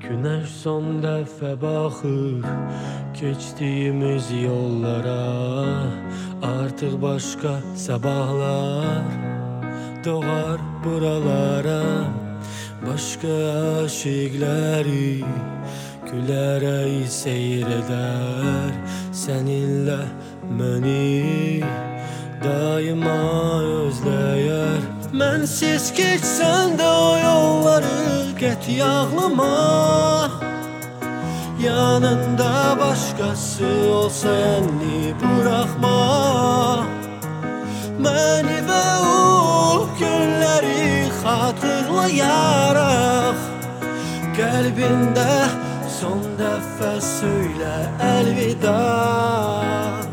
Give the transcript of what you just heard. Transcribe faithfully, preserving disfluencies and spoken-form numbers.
Güneş son dəfə baxır keçdiyimiz yollara. Artıq başqa sabahlar doğar buralara. Başqa aşiqləri gülərək seyr edər. Səninlə məni daima özləyər. Mənsiz keçsən də o yolları qəti ağlama. Yanında başqası olsa əlini buraxma. Məni və o günləri xatırlayaraq qəlbində son dəfə söylə əlvida.